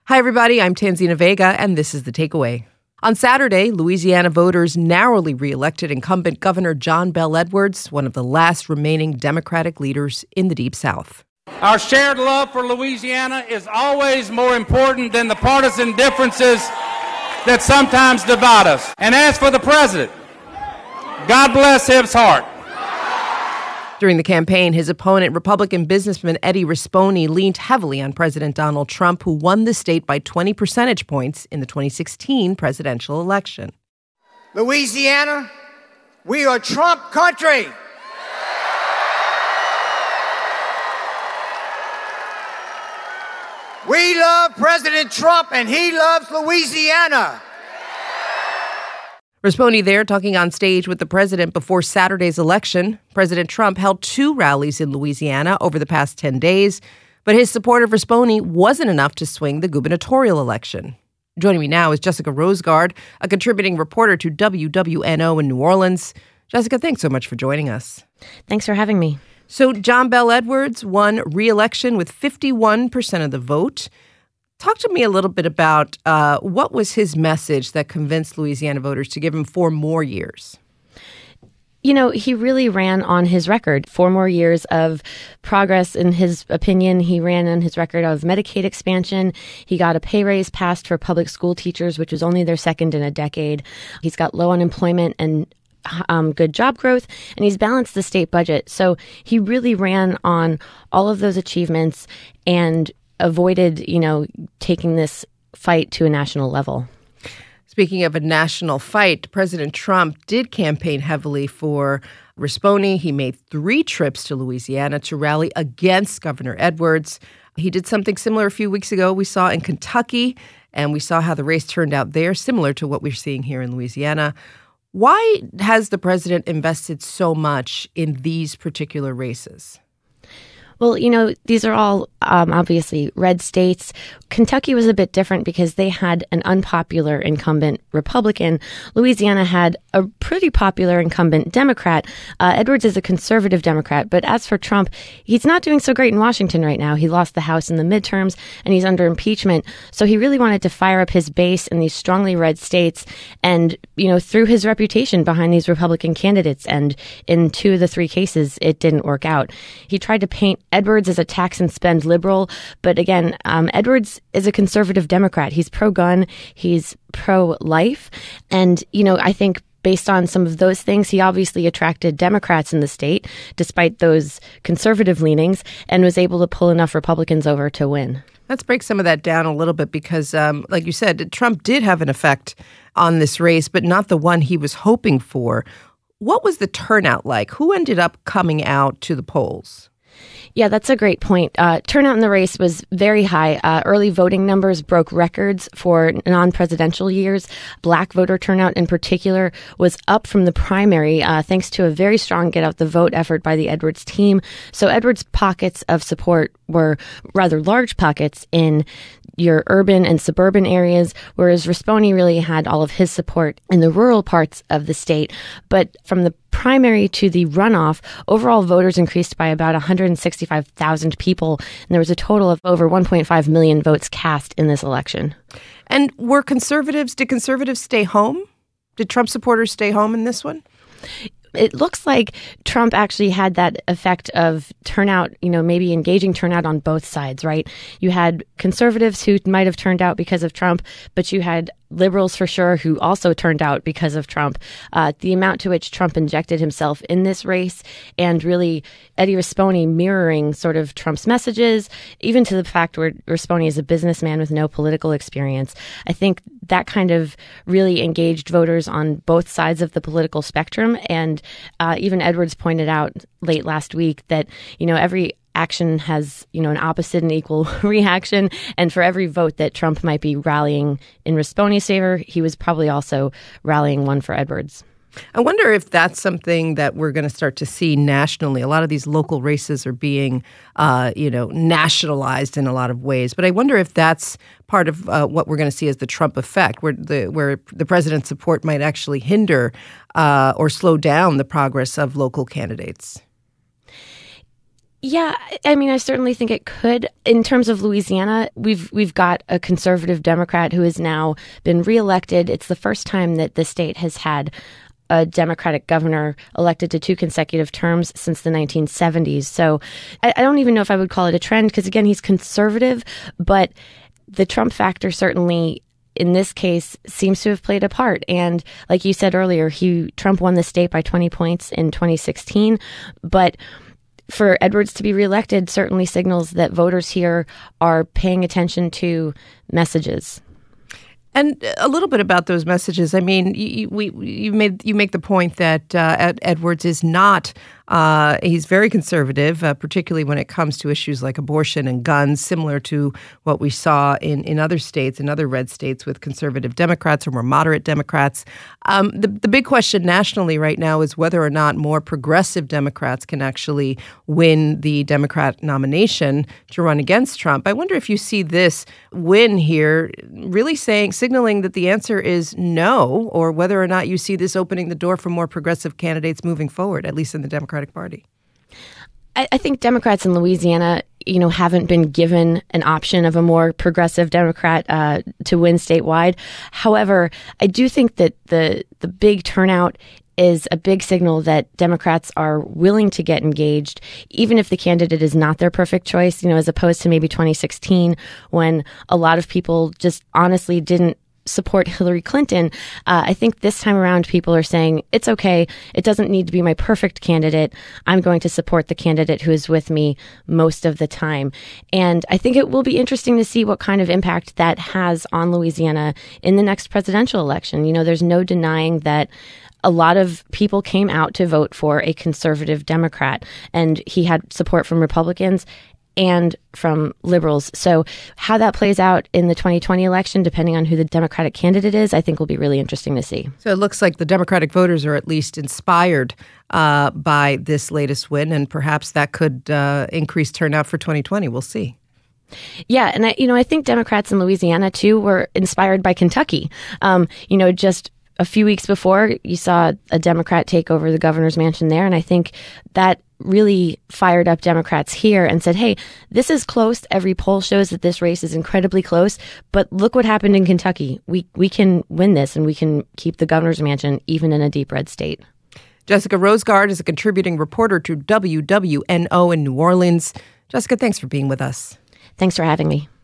Hi, everybody. I'm Tanzina Vega, and this is The Takeaway. On Saturday, Louisiana voters narrowly reelected incumbent Governor John Bel Edwards, one of the last remaining Democratic leaders in the Deep South. Our shared love for Louisiana is always more important than the partisan differences that sometimes divide us. And as for the president, God bless his heart. During the campaign, his opponent, Republican businessman Eddie Rispone, leaned heavily on President Donald Trump, who won the state by 20 percentage points in the 2016 presidential election. Louisiana, we are Trump country. We love President Trump, and he loves Louisiana. Rispone there talking on stage with the president before Saturday's election. President Trump held 2 rallies in Louisiana over the past 10 days, but his support of Rispone wasn't enough to swing the gubernatorial election. Joining me now is Jessica Rosegard, a contributing reporter to WWNO in New Orleans. Jessica, thanks so much for joining us. Thanks for having me. So John Bel Edwards won re-election with 51% of the vote. Talk to me a little bit about what was his message that convinced Louisiana voters to give him 4 more years? You know, he really ran on his record. 4 more years of progress, in his opinion. He ran on his record of Medicaid expansion. He got a pay raise passed for public school teachers, which was only their second in a decade. He's got low unemployment and good job growth, and he's balanced the state budget. So he really ran on all of those achievements and avoided, taking this fight to a national level. Speaking of a national fight, President Trump did campaign heavily for Rispone. He made 3 trips to Louisiana to rally against Governor Edwards. He did something similar a few weeks ago we saw in Kentucky, and we saw how the race turned out there, similar to what we're seeing here in Louisiana. Why has the president invested so much in these particular races? Well, these are all obviously red states. Kentucky was a bit different because they had an unpopular incumbent Republican. Louisiana had a pretty popular incumbent Democrat. Edwards is a conservative Democrat. But as for Trump, he's not doing so great in Washington right now. He lost the House in the midterms and he's under impeachment. So he really wanted to fire up his base in these strongly red states and, through his reputation behind these Republican candidates. And in 2 of the 3 cases, it didn't work out. He tried to paint Edwards is a tax and spend liberal. But again, Edwards is a conservative Democrat. He's pro-gun. He's pro-life. And, I think based on some of those things, he obviously attracted Democrats in the state, despite those conservative leanings, and was able to pull enough Republicans over to win. Let's break some of that down a little bit because, like you said, Trump did have an effect on this race, but not the one he was hoping for. What was the turnout like? Who ended up coming out to the polls? Yeah, that's a great point. Turnout in the race was very high. Early voting numbers broke records for non-presidential years. Black voter turnout in particular was up from the primary thanks to a very strong get-out-the-vote effort by the Edwards team. So Edwards' pockets of support were rather large pockets in your urban and suburban areas, whereas Rispone really had all of his support in the rural parts of the state. But from the primary to the runoff, overall voters increased by about 165,000 people, and there was a total of over 1.5 million votes cast in this election. And did conservatives stay home? Did Trump supporters stay home in this one? It looks like Trump actually had that effect of turnout, maybe engaging turnout on both sides, right? You had conservatives who might have turned out because of Trump, but you had liberals for sure who also turned out because of Trump. The amount to which Trump injected himself in this race and really Eddie Rispone mirroring sort of Trump's messages, even to the fact where Rispone is a businessman with no political experience. I think that kind of really engaged voters on both sides of the political spectrum. And even Edwards pointed out late last week that, every action has, an opposite and equal reaction. And for every vote that Trump might be rallying in Rispone's favor, he was probably also rallying one for Edwards. I wonder if that's something that we're going to start to see nationally. A lot of these local races are being, nationalized in a lot of ways. But I wonder if that's part of what we're going to see as the Trump effect, where the president's support might actually hinder or slow down the progress of local candidates. Yeah, I mean, I certainly think it could. In terms of Louisiana, we've got a conservative Democrat who has now been reelected. It's the first time that the state has had a Democratic governor elected to 2 consecutive terms since the 1970s. So I don't even know if I would call it a trend because, again, he's conservative, but the Trump factor certainly in this case seems to have played a part. And like you said earlier, Trump won the state by 20 points in 2016, but for Edwards to be reelected certainly signals that voters here are paying attention to messages. And a little bit about those messages. I mean, you make the point that Edwards is not. He's very conservative, particularly when it comes to issues like abortion and guns, similar to what we saw in other states, in other red states with conservative Democrats or more moderate Democrats. The big question nationally right now is whether or not more progressive Democrats can actually win the Democrat nomination to run against Trump. I wonder if you see this win here really signaling that the answer is no, or whether or not you see this opening the door for more progressive candidates moving forward, at least in the Democratic Party. I think Democrats in Louisiana, haven't been given an option of a more progressive Democrat to win statewide. However, I do think that the big turnout is a big signal that Democrats are willing to get engaged, even if the candidate is not their perfect choice, as opposed to maybe 2016 when a lot of people just honestly didn't support Hillary Clinton. I think this time around, people are saying, it's okay. It doesn't need to be my perfect candidate. I'm going to support the candidate who is with me most of the time. And I think it will be interesting to see what kind of impact that has on Louisiana in the next presidential election. There's no denying that a lot of people came out to vote for a conservative Democrat, and he had support from Republicans and from liberals. So how that plays out in the 2020 election, depending on who the Democratic candidate is, I think will be really interesting to see. So it looks like the Democratic voters are at least inspired by this latest win, and perhaps that could increase turnout for 2020. We'll see. Yeah, and I think Democrats in Louisiana, too, were inspired by Kentucky. Just a few weeks before, you saw a Democrat take over the governor's mansion there, and I think that really fired up Democrats here and said, hey, this is close. Every poll shows that this race is incredibly close, but look what happened in Kentucky. We can win this, and we can keep the governor's mansion even in a deep red state. Jessica Rosegard is a contributing reporter to WWNO in New Orleans. Jessica, thanks for being with us. Thanks for having me.